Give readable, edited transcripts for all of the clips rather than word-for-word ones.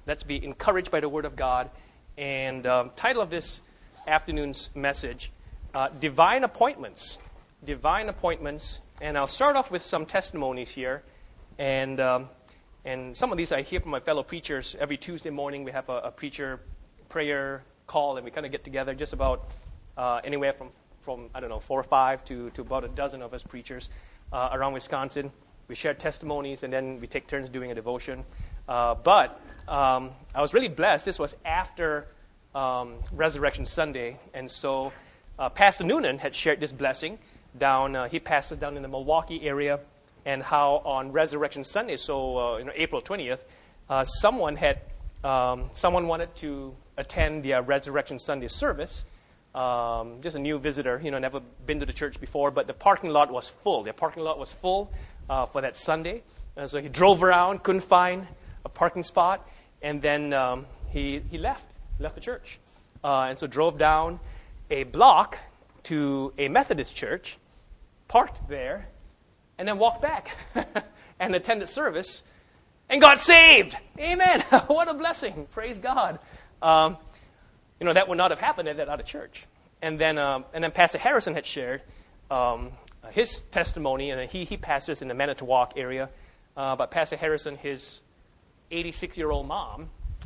Let's be encouraged by the Word of God. And title of this afternoon's message, Divine Appointments. Divine Appointments. And I'll start off with some testimonies here. And some of these I hear from my fellow preachers. Every Tuesday morning we have a preacher prayer call, and we kind of get together just about anywhere from 4 or 5 to about a dozen of us preachers around Wisconsin. We share testimonies, and then we take turns doing a devotion. But I was really blessed. This was after Resurrection Sunday, and so Pastor Noonan had shared this blessing down. He pastors down in the Milwaukee area, and how on Resurrection Sunday, so April 20th, someone wanted to attend the Resurrection Sunday service. Just a new visitor, never been to the church before, but the parking lot was full. The parking lot was full for that Sunday. So he drove around, couldn't find a parking spot, and then he left the church. And so drove down a block to a Methodist church, parked there, and then walked back and attended service and got saved. Amen. What a blessing. Praise God. That would not have happened at that other church. And then Pastor Harrison had shared his testimony, and he pastors in the Manitowoc area. But Pastor Harrison, his 86-year-old mom,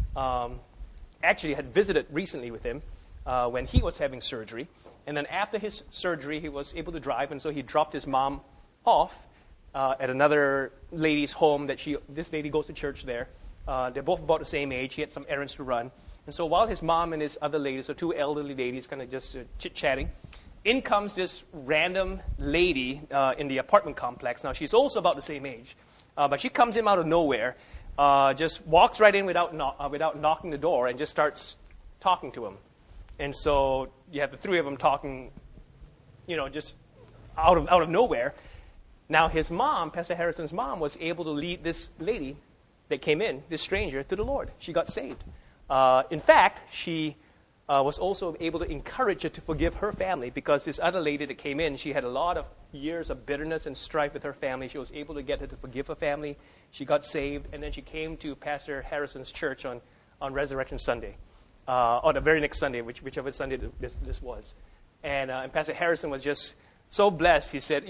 actually had visited recently with him when he was having surgery. And then after his surgery, he was able to drive, and so he dropped his mom off at another lady's home this lady goes to church there. They're both about the same age. He had some errands to run. And so while his mom and his other ladies, so two elderly ladies, kind of just chit-chatting, in comes this random lady in the apartment complex. Now, she's also about the same age, but she comes in out of nowhere, just walks right in without knocking the door, and just starts talking to him. And so you have the three of them talking, just out of nowhere. Now, his mom, Pastor Harrison's mom, was able to lead this lady that came in, this stranger, to the Lord. She got saved. In fact, she was also able to encourage her to forgive her family, because this other lady that came in, she had a lot of years of bitterness and strife with her family. She was able to get her to forgive her family. She got saved, and then she came to Pastor Harrison's church on Resurrection Sunday, or the very next Sunday, whichever Sunday this was. And Pastor Harrison was just so blessed. He said,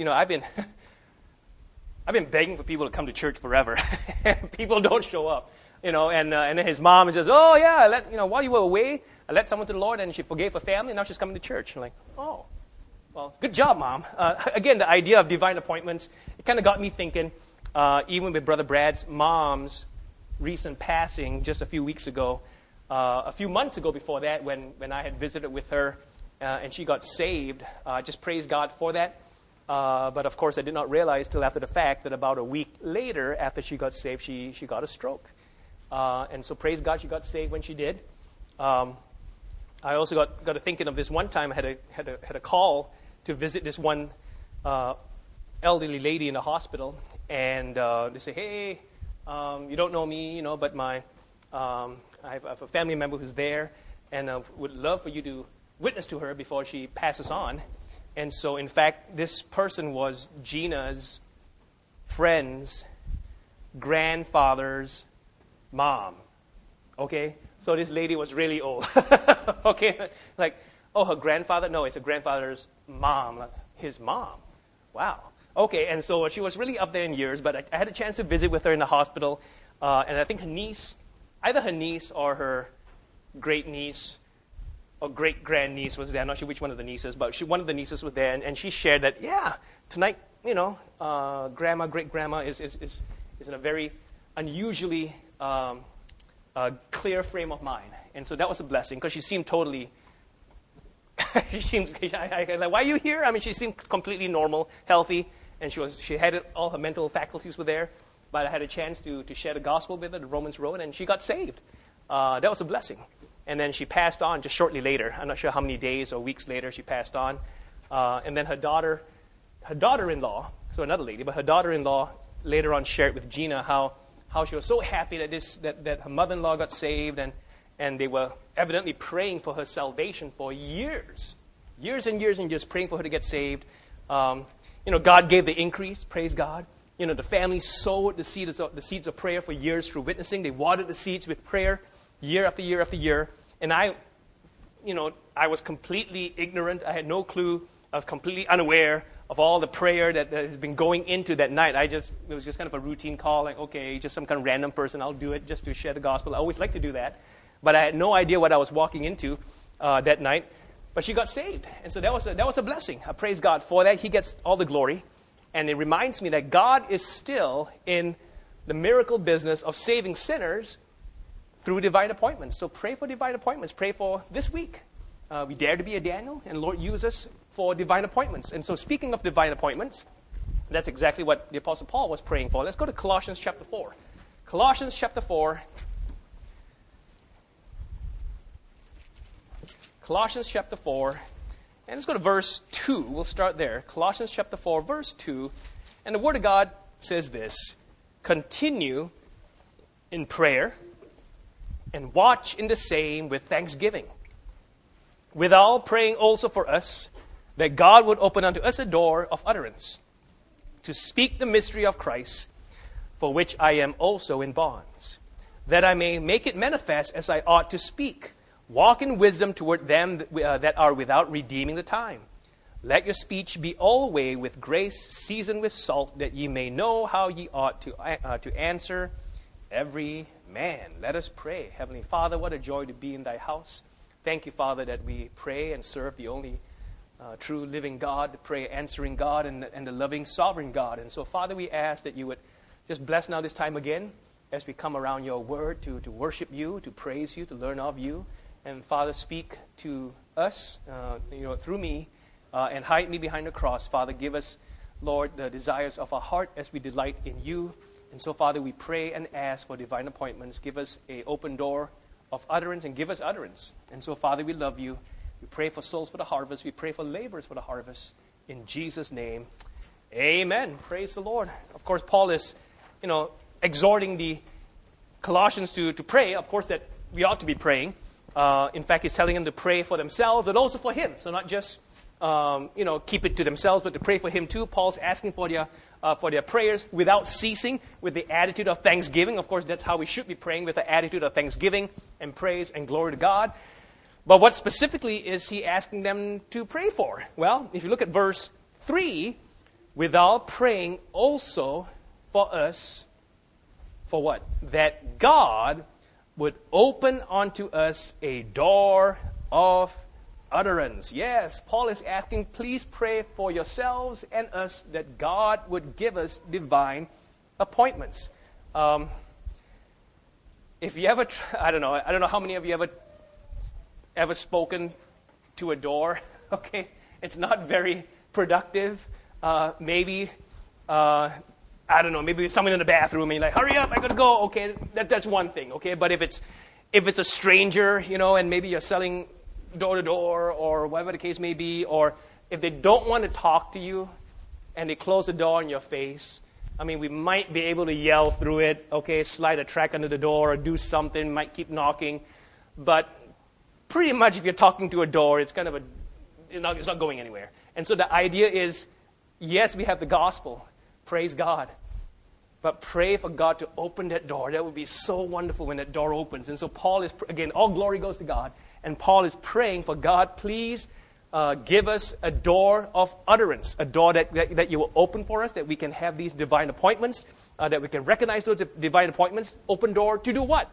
I've been begging for people to come to church forever. People don't show up. And then his mom says, oh, yeah, while you were away, I led someone to the Lord, and she forgave her family, and now she's coming to church. I'm like, oh, well, good job, Mom. Again, the idea of divine appointments, it kind of got me thinking, even with Brother Brad's mom's recent passing just a few weeks ago, a few months ago before that, when I had visited with her, and she got saved. Just praise God for that. But, of course, I did not realize till after the fact that about a week later, after she got saved, she got a stroke. And so praise God, she got saved when she did. I also got to thinking of this one time. I had a call to visit this one elderly lady in the hospital, and they say, hey, you don't know me, but I have a family member who's there, and would love for you to witness to her before she passes on. And so, in fact, this person was Gina's friend's grandfather's mom. Okay? So this lady was really old. Okay? Like, oh, her grandfather? No, it's her grandfather's mom. Like, his mom. Wow. Okay, and so she was really up there in years, but I had a chance to visit with her in the hospital, and I think her niece, either her niece or her great-niece or great-grandniece was there. I'm not sure which one of the nieces, but one of the nieces was there, and she shared that, yeah, tonight, grandma, great-grandma is in a very unusually clear frame of mind. And so that was a blessing, because she seemed totally, like, why are you here? I mean, she seemed completely normal, healthy, and she had all her mental faculties were there. But I had a chance to share the gospel with her, the Romans Road, and she got saved. That was a blessing. And then she passed on just shortly later. I'm not sure how many days or weeks later she passed on. And then her daughter-in-law, so another lady, but her daughter-in-law later on shared with Gina how she was so happy that her mother-in-law got saved, and they were evidently praying for her salvation for years and years, praying for her to get saved. God gave the increase, praise God. The family sowed the seeds of prayer for years through witnessing. They watered the seeds with prayer year after year after year. And I was completely ignorant. I had no clue. I was completely unaware of all the prayer that has been going into that night. It was just kind of a routine call, like, okay, just some kind of random person, I'll do it just to share the gospel. I always like to do that. But I had no idea what I was walking into that night. But she got saved. And so that was a blessing. I praise God for that. He gets all the glory. And it reminds me that God is still in the miracle business of saving sinners through divine appointments. So pray for divine appointments. Pray for this week. We dare to be a Daniel, and Lord, use us for divine appointments. And so speaking of divine appointments, that's exactly what the Apostle Paul was praying for. Let's go to Colossians chapter 4. Colossians chapter 4. Colossians chapter 4. And let's go to verse 2. We'll start there. Colossians chapter 4, verse 2. And the Word of God says this: continue in prayer and watch in the same with thanksgiving. Withal praying also for us, that God would open unto us a door of utterance, to speak the mystery of Christ, for which I am also in bonds, that I may make it manifest as I ought to speak. Walk in wisdom toward them that are without, redeeming the time. Let your speech be always with grace, seasoned with salt, that ye may know how ye ought to answer every man. Let us pray. Heavenly Father, what a joy to be in thy house. Thank you, Father, that we pray and serve the only true living God, the prayer answering God, and the loving sovereign God. And so, Father, we ask that you would just bless now this time again as we come around your word to worship you, to praise you, to learn of you. And Father, speak to us, through me, and hide me behind the cross. Father, give us, Lord, the desires of our heart as we delight in you. And so, Father, we pray and ask for divine appointments. Give us an open door of utterance, and give us utterance. And so, Father, we love you. We pray for souls for the harvest. We pray for laborers for the harvest. In Jesus' name, amen. Praise the Lord. Of course, Paul is, exhorting the Colossians to pray. Of course, that we ought to be praying. In fact, he's telling them to pray for themselves, but also for him. So not just, keep it to themselves, but to pray for him too. Paul's asking for their prayers without ceasing, with the attitude of thanksgiving. Of course, that's how we should be praying, with the attitude of thanksgiving and praise and glory to God. But what specifically is he asking them to pray for? Well, if you look at verse 3, without praying also for us, for what? That God would open unto us a door of utterance. Yes, Paul is asking, please pray for yourselves and us that God would give us divine appointments. If you ever, I don't know how many of you ever spoken to a door. Okay, it's not very productive. Maybe someone in the bathroom and you're like, hurry up, I gotta go. Okay, that's one thing. Okay, but if it's a stranger, and maybe you're selling door to door or whatever the case may be, or if they don't want to talk to you and they close the door in your face, we might be able to yell through it. Okay, slide a track under the door or do something. Might keep knocking, but pretty much if you're talking to a door, it's not going anywhere. And so the idea is, yes, we have the gospel. Praise God. But pray for God to open that door. That would be so wonderful when that door opens. And so Paul is, again, all glory goes to God. And Paul is praying for God, please give us a door of utterance, a door that you will open for us, that we can have these divine appointments, that we can recognize those divine appointments. Open door to do what?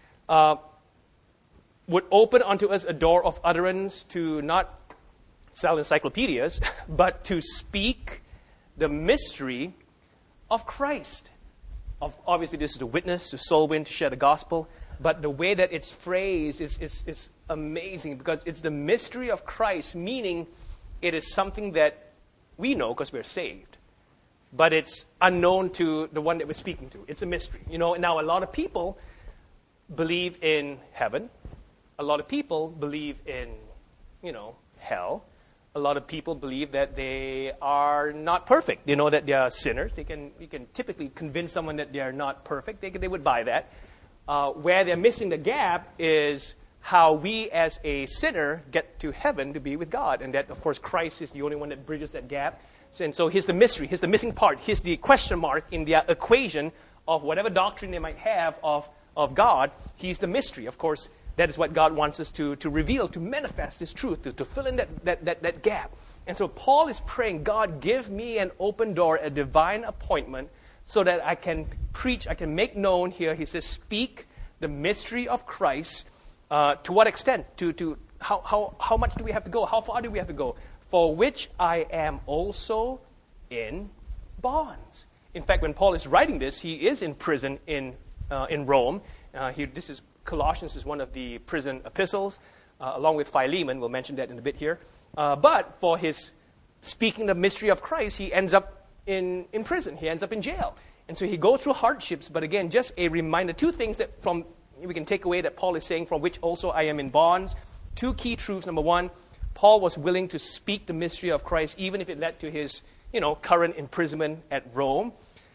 Would open unto us a door of utterance to not sell encyclopedias, but to speak the mystery of Christ. Obviously, this is to witness, to soul win, to share the gospel. But the way that it's phrased is amazing, because it's the mystery of Christ, meaning it is something that we know because we're saved. But it's unknown to the one that we're speaking to. It's a mystery. Now a lot of people believe in heaven. A lot of people believe in, hell. A lot of people believe that they are not perfect. They know that they are sinners. You can typically convince someone that they are not perfect. They would buy that. Where they're missing the gap is how we as a sinner get to heaven to be with God. And that, of course, Christ is the only one that bridges that gap. And so he's the mystery, he's the missing part, he's the question mark in the equation of whatever doctrine they might have of God. He's the mystery. Of course, that is what God wants us to reveal, to manifest His truth, to fill in that gap. And so Paul is praying, God, give me an open door, a divine appointment, so that I can preach, I can make known here. He says, speak the mystery of Christ. To what extent? To how much do we have to go? How far do we have to go? For which I am also in bonds. In fact, when Paul is writing this, he is in prison in Rome. This is Colossians is one of the prison epistles, along with Philemon. We'll mention that in a bit here. But for his speaking the mystery of Christ, he ends up in prison. He ends up in jail. And so he goes through hardships. But again, just a reminder, two things that we can take away that Paul is saying, from which also I am in bonds. Two key truths. Number one, Paul was willing to speak the mystery of Christ, even if it led to his current imprisonment at Rome.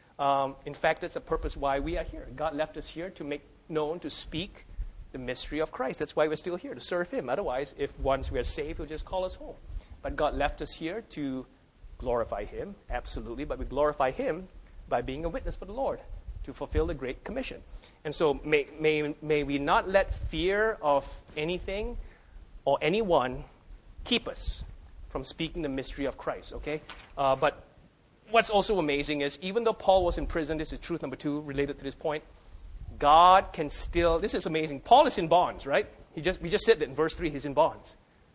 In fact, that's the purpose why we are here. God left us here to make known, to speak the mystery of Christ. That's why we're still here, to serve Him. Otherwise, if once we are saved, He'll just call us home. But God left us here to glorify Him, absolutely. But we glorify Him by being a witness for the Lord, to fulfill the Great Commission. And so may we not let fear of anything or anyone keep us from speaking the mystery of Christ, okay? But what's also amazing is, even though Paul was in prison, this is truth number two related to this point, God can still, this is amazing. Paul is in bonds, right? We just said that in verse 3, he's in bonds.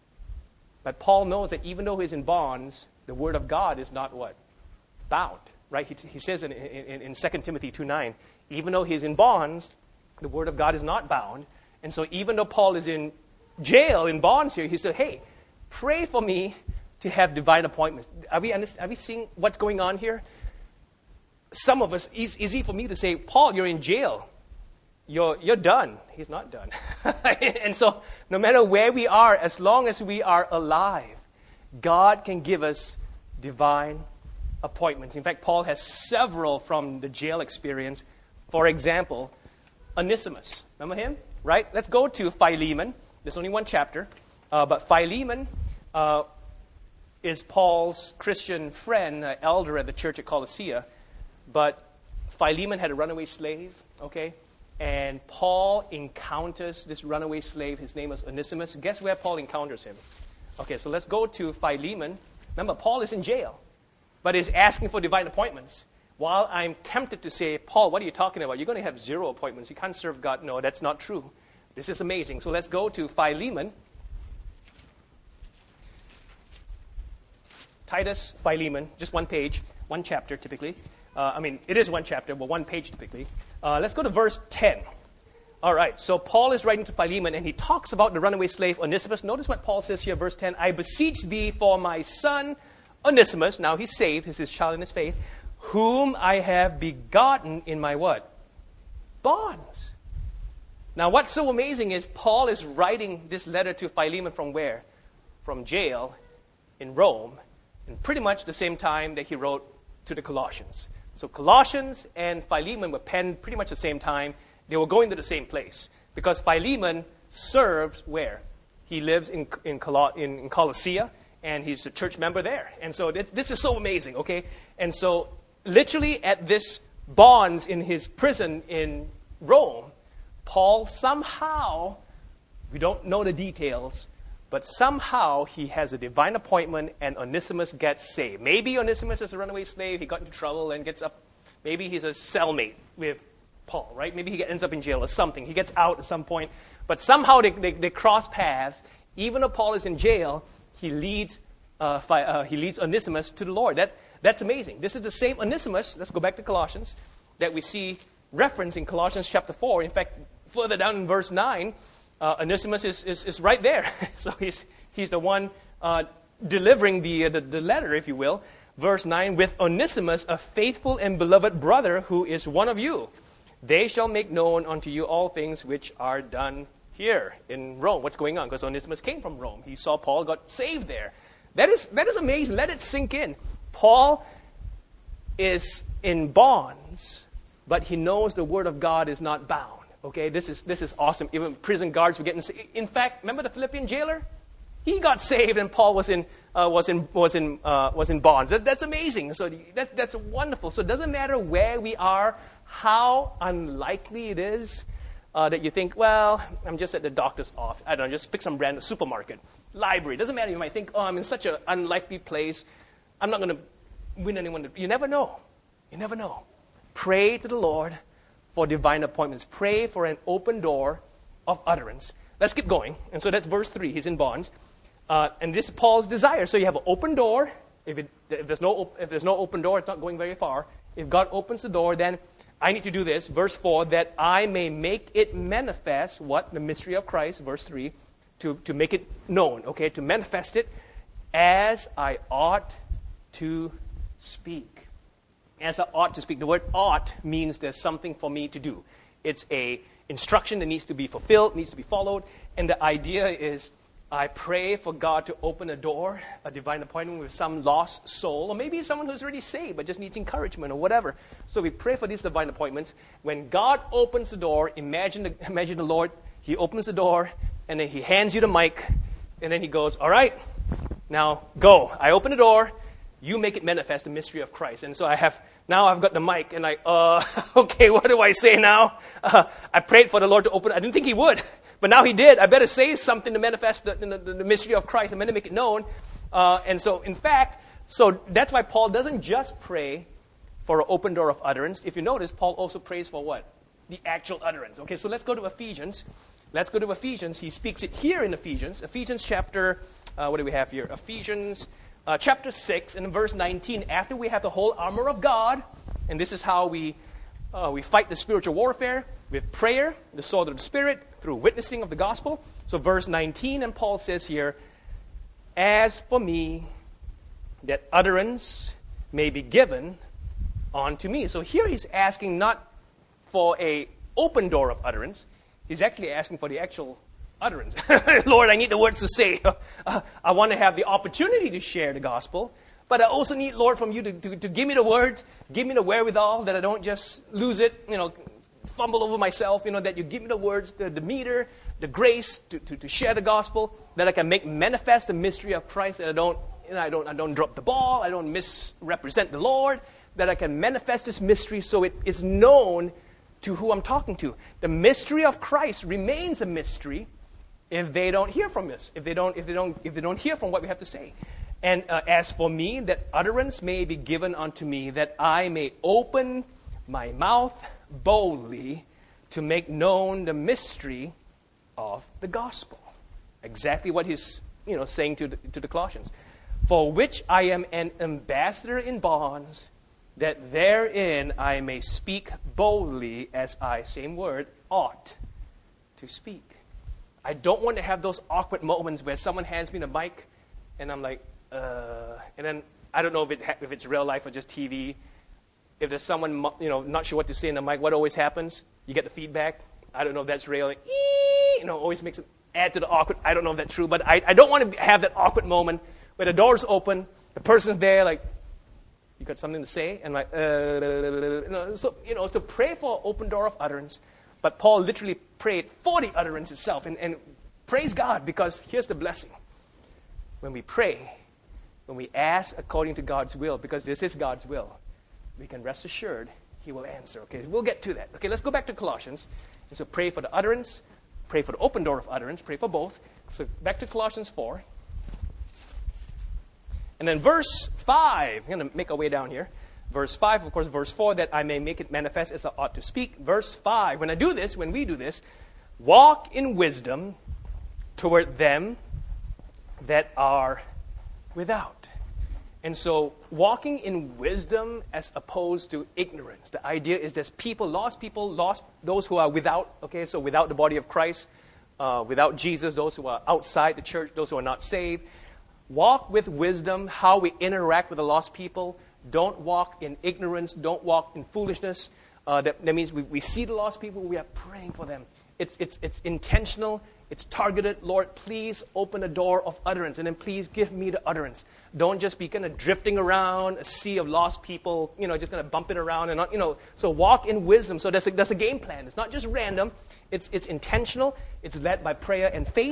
But Paul knows that even though he's in bonds, the word of God is not what? Bound, right? He says in 2 Timothy 2:9, even though he's in bonds, the word of God is not bound. And so even though Paul is in jail, in bonds here, he said, hey, pray for me to have divine appointments. Are we seeing what's going on here? Some of us, it's easy for me to say, Paul, you're in jail. You're done. He's not done. And so no matter where we are, as long as we are alive, God can give us divine appointments. In fact, Paul has several from the jail experience. For example, Onesimus. Remember him? Right? Let's go to Philemon. There's only one chapter. But Philemon is Paul's Christian friend, elder at the church at Colossae. But Philemon had a runaway slave, okay? And Paul encounters this runaway slave. His name is Onesimus. Guess where Paul encounters him? Okay, so let's go to Philemon. Remember, Paul is in jail, but is asking for divine appointments. While I'm tempted to say, Paul, what are you talking about? You're going to have 0 appointments. You can't serve God. No, that's not true. This is amazing. So let's go to Philemon. Titus, Philemon, just one page, one chapter typically. It is one chapter, but one page typically. Let's go to verse 10. All right, so Paul is writing to Philemon, and he talks about the runaway slave Onesimus. Notice what Paul says here, verse 10. I beseech thee for my son Onesimus, now he's saved, he's his child in his faith, whom I have begotten in my what? Bonds. Now what's so amazing is Paul is writing this letter to Philemon from where? From jail in Rome, and pretty much the same time that he wrote to the Colossians. So Colossians and Philemon were penned pretty much the same time. They were going to the same place. Because Philemon serves where? He lives in Colossae, and he's a church member there. And so this is so amazing, okay? And so literally at this bonds in his prison in Rome, Paul somehow, we don't know the details, but somehow he has a divine appointment and Onesimus gets saved. Maybe Onesimus is a runaway slave. He got into trouble and gets up. Maybe he's a cellmate with Paul, right? Maybe he ends up in jail or something. He gets out at some point. But somehow they cross paths. Even though Paul is in jail, he leads Onesimus to the Lord. That's amazing. This is the same Onesimus, let's go back to Colossians, that we see referenced in Colossians chapter 4. In fact, further down in verse 9, Onesimus is right there. So he's the one delivering the letter, if you will. Verse 9, with Onesimus, a faithful and beloved brother who is one of you. They shall make known unto you all things which are done here in Rome. What's going on? Because Onesimus came from Rome. He saw Paul got saved there. That is amazing. Let it sink in. Paul is in bonds, but he knows the word of God is not bound. Okay, this is awesome. Even prison guards were getting saved. In fact, remember the Philippian jailer? He got saved, and Paul was in bonds. That's amazing. So that's wonderful. So it doesn't matter where we are, how unlikely it is that you think, well, I'm just at the doctor's office. I don't know, just pick some random supermarket, library. It doesn't matter. You might think, oh, I'm in such an unlikely place. I'm not going to win anyone. You never know. You never know. Pray to the Lord for divine appointments. Pray for an open door of utterance. Let's keep going. And so that's verse 3. He's in bonds. And this is Paul's desire. So you have an open door. If there's no open door, it's not going very far. If God opens the door, then I need to do this. Verse 4, that I may make it manifest, what? The mystery of Christ, verse 3, to make it known, okay? To manifest it as I ought to speak. As I ought to speak. The word ought means there's something for me to do. It's a instruction that needs to be fulfilled, needs to be followed. And the idea is I pray for God to open a door, a divine appointment with some lost soul, or maybe someone who's already saved but just needs encouragement or whatever. So we pray for these divine appointments. When God opens the door, imagine the Lord, He opens the door, and then He hands you the mic, and then He goes, all right, now go. I open the door, you make it manifest, the mystery of Christ. And so I've got the mic, and okay, what do I say now? I prayed for the Lord to open it. I didn't think He would. But now He did. I better say something to manifest the mystery of Christ. I'm going to make it known. And so, in fact, that's why Paul doesn't just pray for an open door of utterance. If you notice, Paul also prays for what? The actual utterance. Okay, so let's go to Ephesians. He speaks it here in Ephesians. Ephesians chapter, what do we have here? Ephesians chapter 6 and verse 19. After we have the whole armor of God, and this is how we fight the spiritual warfare with prayer, the sword of the Spirit, through witnessing of the gospel. So verse 19, and Paul says here, as for me, that utterance may be given unto me. So here he's asking not for a open door of utterance. He's actually asking for the actual utterance. Lord, I need the words to say. I want to have the opportunity to share the gospel. But I also need, Lord, from you to give me the words, give me the wherewithal, that I don't just lose it, fumble over myself, that you give me the words, the meter, the grace to share the gospel, that I can make manifest the mystery of Christ, that I don't drop the ball, I don't misrepresent the Lord, that I can manifest this mystery so it is known to who I'm talking to. The mystery of Christ remains a mystery if they don't hear from us, if they don't hear from what we have to say. And as for me, that utterance may be given unto me, that I may open my mouth boldly to make known the mystery of the gospel. Exactly what he's saying to the Colossians. For which I am an ambassador in bonds, that therein I may speak boldly as I, same word, ought to speak. I don't want to have those awkward moments where someone hands me the mic and I'm like, and then I don't know if it's real life or just TV. If there's someone, not sure what to say in the mic, what always happens? You get the feedback. I don't know if that's real. Like, always makes it add to the awkward. I don't know if that's true, but I don't want to have that awkward moment where the door's open, the person's there, like, you got something to say? And like, so pray for an open door of utterance. But Paul literally prayed for the utterance itself. And praise God, because here's the blessing. When we pray, when we ask according to God's will, because this is God's will, we can rest assured He will answer. Okay, we'll get to that. Okay, let's go back to Colossians. And so pray for the utterance, pray for the open door of utterance, pray for both. So back to Colossians 4. And then verse 5, I'm going to make our way down here. Verse 5, of course, verse 4, that I may make it manifest as I ought to speak. Verse 5, when we do this, walk in wisdom toward them that are without. And so walking in wisdom as opposed to ignorance. The idea is there's lost those who are without, okay, so without the body of Christ, without Jesus, those who are outside the church, those who are not saved. Walk with wisdom, how we interact with the lost people. Don't walk in ignorance. Don't walk in foolishness. That means we see the lost people, we are praying for them. It's intentional. It's targeted. Lord, please open a door of utterance, and then please give me the utterance. Don't just be kind of drifting around a sea of lost people, just kind of bumping around and not, So walk in wisdom. So that's a game plan. It's not just random. It's intentional. It's led by prayer and faith.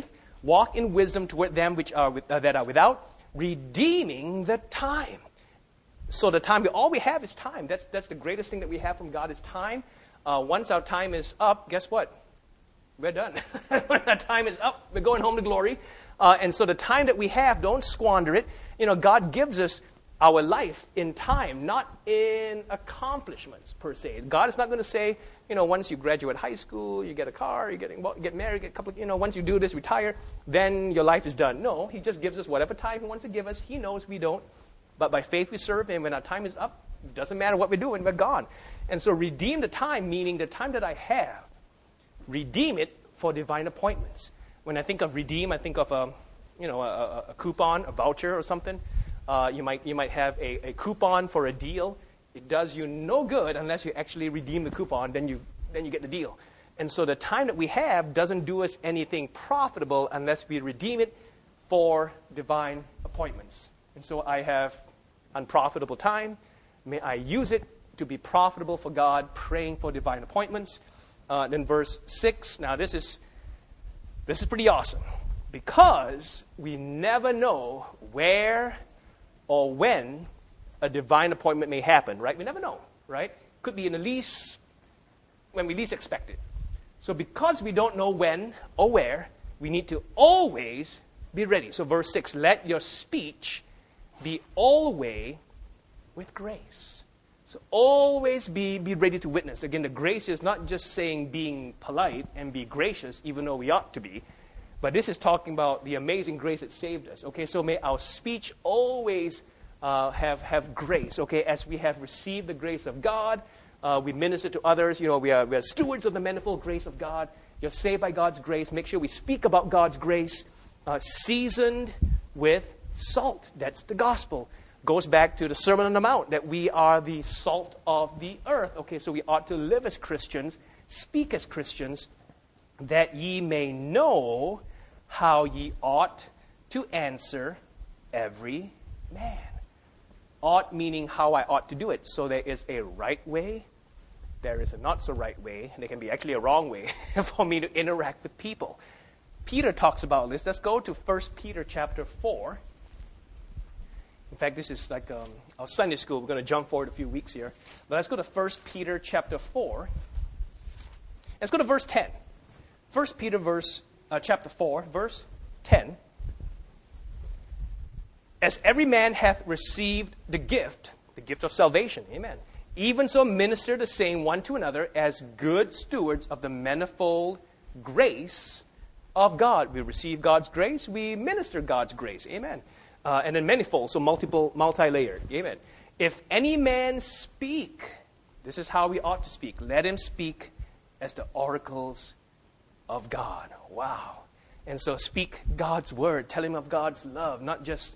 Walk in wisdom toward them which are that are without, redeeming the time. So the time, all we have is time. That's the greatest thing that we have from God is time. Once our time is up, guess what? We're done. When our time is up, we're going home to glory. And so the time that we have, don't squander it. God gives us our life in time, not in accomplishments per se. God is not going to say, once you graduate high school, you get a car, you get married, get a couple, once you do this, retire, then your life is done. No, he just gives us whatever time he wants to give us. He knows we don't. But by faith we serve him. When our time is up, it doesn't matter what we're doing, we're gone. And so redeem the time, meaning the time that I have, redeem it for divine appointments. When I think of redeem, I think of a coupon, a voucher or something. You might have a coupon for a deal. It does you no good unless you actually redeem the coupon. Then you get the deal. And so the time that we have doesn't do us anything profitable unless we redeem it for divine appointments. And so I have unprofitable time. May I use it to be profitable for God, praying for divine appointments. Then verse 6. Now this is pretty awesome. Because we never know where or when a divine appointment may happen, right? We never know, right? Could be when we least expect it. So because we don't know when or where, we need to always be ready. So verse 6, let your speech be always with grace. So always be ready to witness. Again, the grace is not just saying being polite and be gracious, even though we ought to be. But this is talking about the amazing grace that saved us. Okay, so may our speech always have grace. Okay, as we have received the grace of God, we minister to others. We are stewards of the manifold grace of God. You're saved by God's grace. Make sure we speak about God's grace, seasoned with salt. That's the gospel. Goes back to the Sermon on the Mount, that we are the salt of the earth. Okay, so we ought to live as Christians, speak as Christians, that ye may know how ye ought to answer every man. Ought meaning how I ought to do it. So there is a right way, there is a not so right way, and there can be actually a wrong way for me to interact with people. Peter talks about this. Let's go to 1 Peter chapter 4. In fact, this is like our Sunday school. We're going to jump forward a few weeks here. But let's go to 1 Peter chapter 4. Let's go to verse 10. 1 Peter chapter 4, verse 10. As every man hath received the gift of salvation, amen, even so minister the same one to another as good stewards of the manifold grace of God. We receive God's grace, we minister God's grace, amen. And then manifold, so multi-layered, amen. If any man speak, this is how we ought to speak. Let him speak as the oracles of God. Wow. And so speak God's word. Tell him of God's love, not just,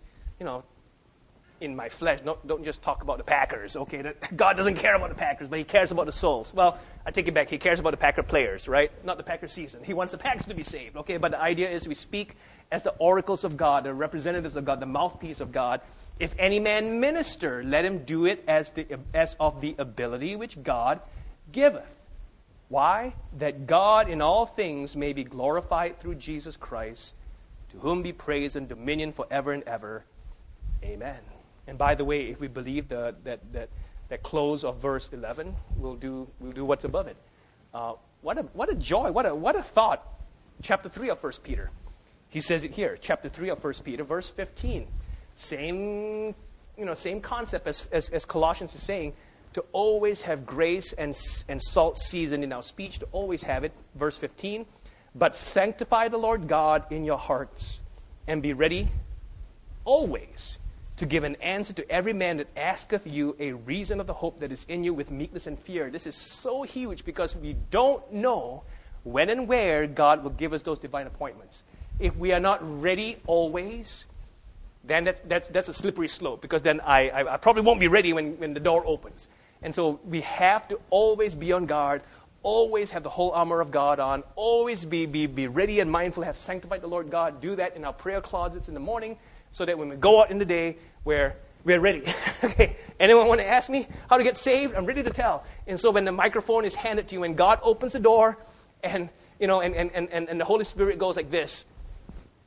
in my flesh. Don't just talk about the Packers, okay? God doesn't care about the Packers, but he cares about the souls. Well, I take it back. He cares about the Packer players, right? Not the Packer season. He wants the Packers to be saved, okay? But the idea is we speak as the oracles of God, the representatives of God, the mouthpiece of God. If any man minister, let him do it as of the ability which God giveth. Why? That God in all things may be glorified through Jesus Christ, to whom be praise and dominion forever and ever. Amen. And by the way, if we believe that close of verse 11, we'll do what's above it. What a joy! What a thought! Chapter 3 of 1 Peter. He says it here. Chapter 3 of 1 Peter, verse 15. Same concept as Colossians is saying. To always have grace and salt seasoned in our speech, to always have it. Verse 15. But sanctify the Lord God in your hearts, and be ready always to give an answer to every man that asketh you a reason of the hope that is in you with meekness and fear. This is so huge because we don't know when and where God will give us those divine appointments. If we are not ready always, then that's a slippery slope, because then I probably won't be ready when the door opens. And so we have to always be on guard, always have the whole armor of God on, always be ready and mindful, have sanctified the Lord God. Do that in our prayer closets in the morning, so that when we go out in the day, we're ready. Okay. Anyone want to ask me how to get saved? I'm ready to tell. And so when the microphone is handed to you, when God opens the door, and the Holy Spirit goes like this,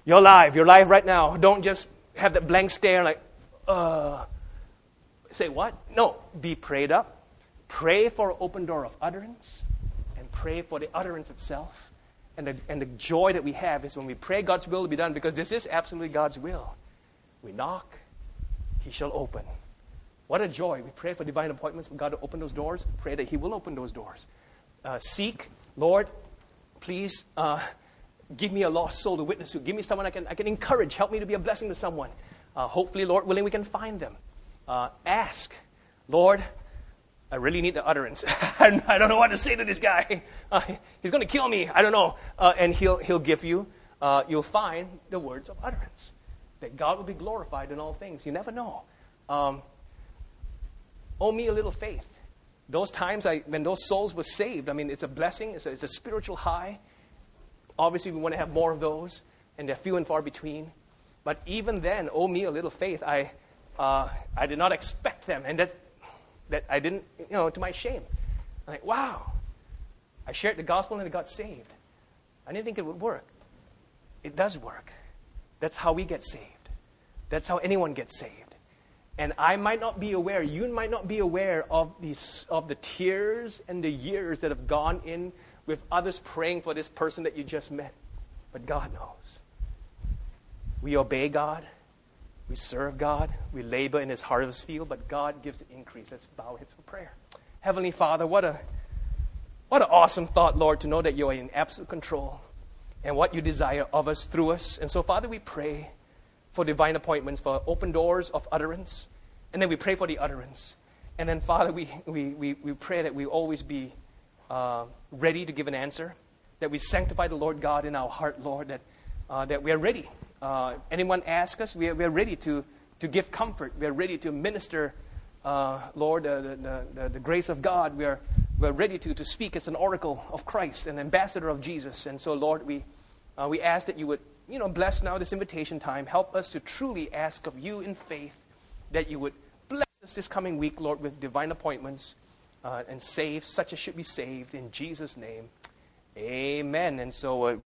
You're live right now. Don't just have that blank stare like, say what? No, be prayed up. Pray for an open door of utterance, and pray for the utterance itself. And the joy that we have is when we pray God's will to be done, because this is absolutely God's will. We knock, He shall open. What a joy. We pray for divine appointments for God to open those doors. Pray that He will open those doors. Seek, Lord, please give me a lost soul to witness to. Give me someone I can encourage. Help me to be a blessing to someone. Hopefully, Lord willing, we can find them. Ask, Lord, I really need the utterance. I don't know what to say to this guy. He's going to kill me. I don't know. And He'll give you, you'll find the words of utterance. That God will be glorified in all things. You never know. Oh, me a little faith. Those times when those souls were saved, I mean, it's a blessing. It's a spiritual high. Obviously, we want to have more of those, and they're few and far between. But even then, oh, me a little faith, I did not expect them, and that I didn't, to my shame. I'm like, wow, I shared the gospel and it got saved. I didn't think it would work. It does work. That's how we get saved. That's how anyone gets saved. And I might not be aware, you might not be aware of the tears and the years that have gone in with others praying for this person that you just met. But God knows. We obey God. We serve God. We labor in His harvest field, but God gives the increase. Let's bow our heads for prayer. Heavenly Father, what an awesome thought, Lord, to know that You are in absolute control and what You desire of us through us. And so, Father, we pray for divine appointments, for open doors of utterance, and then we pray for the utterance. And then, Father, we pray that we always be ready to give an answer, that we sanctify the Lord God in our heart, Lord, that we are ready. Anyone ask us, we are ready to give comfort. We are ready to minister, Lord, the grace of God. We're ready to speak as an oracle of Christ, an ambassador of Jesus. And so, Lord, we ask that You would, bless now this invitation time. Help us to truly ask of You in faith that You would bless us this coming week, Lord, with divine appointments and save such as should be saved. In Jesus' name, amen. And so